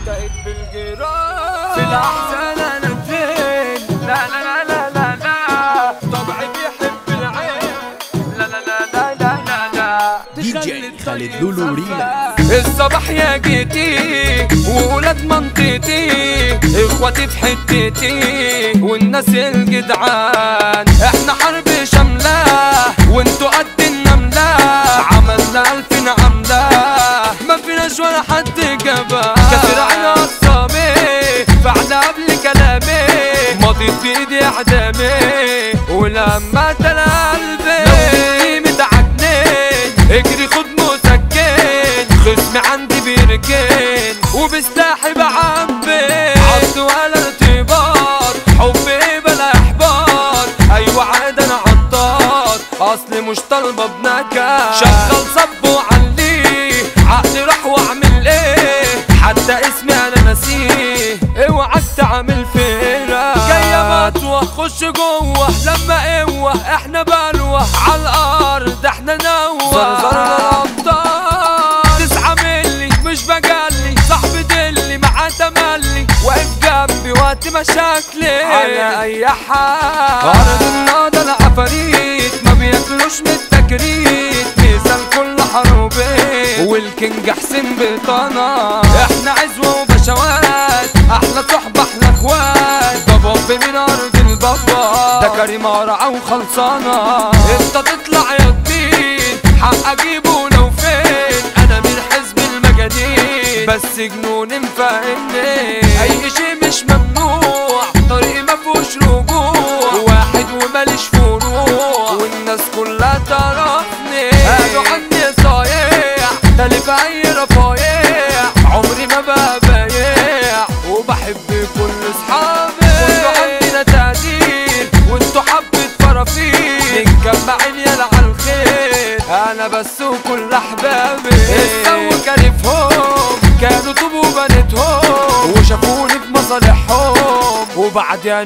وانتهت بالجيران في الاحزان انا فين. لا لا لا لا لا لا طبعي بيحب العين. لا لا لا لا لا لا لا دي جي خالد لولو رينا. الصباح يا جيتي وولاد منطقتي اخواتي في حتتي والناس الجدعان. احنا حرب شاملة وانتو قد النملة، عملنا 1000 عملة ما فيناش ولا حد جابها. كسر عين اقسامي فعل قبل كلامي، ماضي بايدي اعدامي ولما تلا قلبي لو متعجنين اجري خد مسكن. خصمي عندي بيركن وبسلاحي بعبي عض ولا ارتباط، حبي بلا احباط. ايوه عاد انا عطار اصلي مش طالبه بنكد. شغل صب وعليه عقلي راح واعمل ايه، حتى اسمي انا ناسيه. اوعك تعمل فيرة جايه مطوه خش جوه لما قوه احنا بلوه على الارض احنا نوه. زرزرنا الابطال 9 ملي مش بجلي، صاحبي دلي معاه تملي واقف جنبي وقت مشاكلي على اي حال. ارض النهضه العفاريت ما بياكلوش من التكريت، مثال كل حروبين والكينج حسين بطانه. احنا عزوه وبشوات احلى صحبه احلى اخوات، ده باب من ارض البابا ده كريم قرعه وخلصانه. انت تطلع يا الدين حق اجيبه لو فين، انا من حزب المجانين بس جنون مفهمني. اي شيء مش ممنوع طريقي مفهوش رجوع، واحد وماليش فروع والناس كلها تعرفني. قالوا عني صايع تالف اي رفايع، عمري ما بقى بايع وبحب كل اصحابي. كله عندنا تقدير وانتو حبة فرافير، مجمعين يلا عالخير انا بس وكل احبابي. السو كارفهم كانوا طوب وبنتهم وشافوني بمصالحهم وبعدها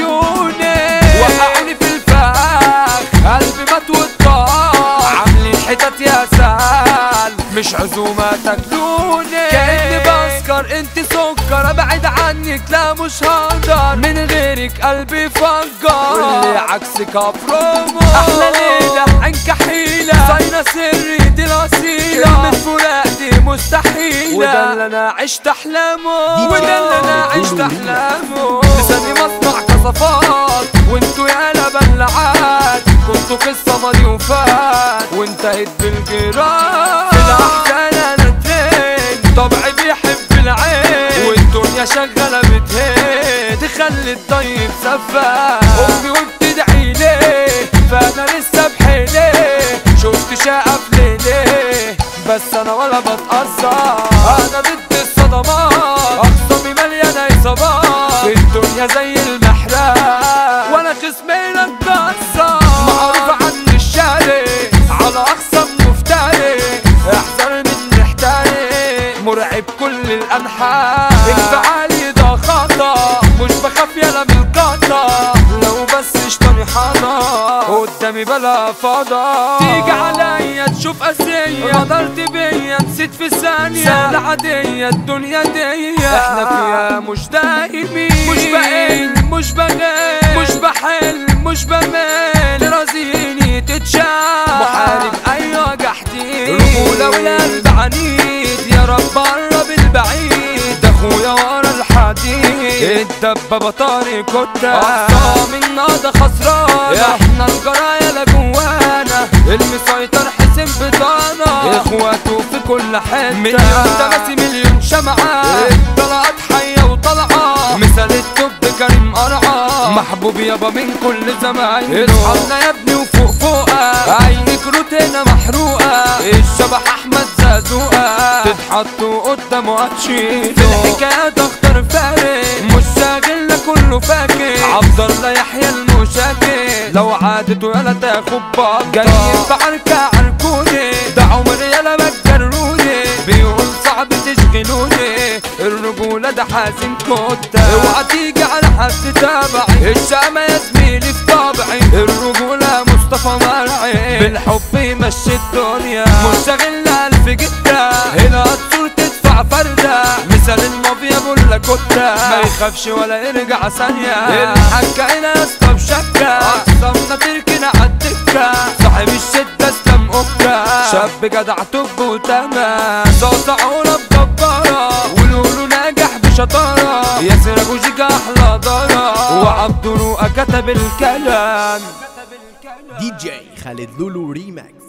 نسيوني. وقعوني في الفخ قلبي مات والطاق، عاملين حتت يا سال مش عزومة تاكلوني. كأني بسكر انت سكر ابعد عنك لا مش هقدر، من غيرك قلبي فجر واللي عكسك افرمه. احلى ليلة عنك حيلة صاينة سري دي الاصيلة، كلمة فراق دي مستحيلة وده اللي انا عشت احلامه. وده اللي انا عشت احلامه. لساني مصنع كصفات وانتو يالا بلعات، كنتو قصة ماضي وفات وانتهت بالجيران. في الاحزان انا ترين طبعي بيحب العين، والدنيا شغالة بتهين تخلي الطيب سفاح. امي وبتدعي ليه فانا لسه بحيليه، شفت شقة في ليليه بس انا ولا بتأثر. انا ضد الصدمات اخصامي مليانة اصابات، الدنيا زي المحراب وانا خصمي لا اتكسر. معروف عني الشارع على اقصى مفتري، احذر من محتاري مرعب كل الانحاء. انفعالي ده خطا مش بخاف يلا من القطا، لو بس اشتاني حضا قدامي بلا فضا. تيجي عليا تشوف قاسية غدرت بيا نسيت في ثانية، سهلة عادية الدنيا دي احنا فيها مش دايمين. مش بقل مش بغل مش بحل مش بمل، ترازيني تتشال محارب ايوه جحدين. رجولة والقلب عنيد يا رب قرب البعيد، ده اخويا ورا الحديد الدبابة طارق كتة. اقسام النهضة خسرانة احنا الجرايا لا جوانا، المسيطر حسين بطانة اخواته في كل حتة. مليون تماسي مليون شمعة الطلقات حية وطلعة، مثال التوب كريم قرعة محبوب يابا من كل زمايله. اصحابنا يا ابني وفوق فوقة عينك روتينا محروقة، الشبح احمد زازوقة تتحطوا قدامه هتشيله. في الحكايات اختار فارق مش شاغلنا كله فاكر، عبد الله يحيى المشاكل لو عادته يلا تاخد بطة. جايين بعركة عركوني ده عمري يلا ما تجروني، بيقول صعب تشغلوني الرجولة ده حازم كتة. اوعى تيجي على حد تابعي الشامة يا زميلي في طبعي، الرجولة مصطفى مرعي بالحب يمشي الدنيا. مش شاغلنا 1000 جدة هنا الصور تدفع فردة، مثال المافيا الكتة ما يخافش ولا يرجع ثانية الحكة هنا يا اسطى بشكة أقسمنا تركنا عالدكة صاحب الشدة اسلام أكة شاب جدع طب وتمام صوت عورة بجبارة ولولو ناجح بشطارة ياسر أبو جيجا أحلى دارة وعبد روقة كتب الكلام دي جي خالد لولو ريماكس.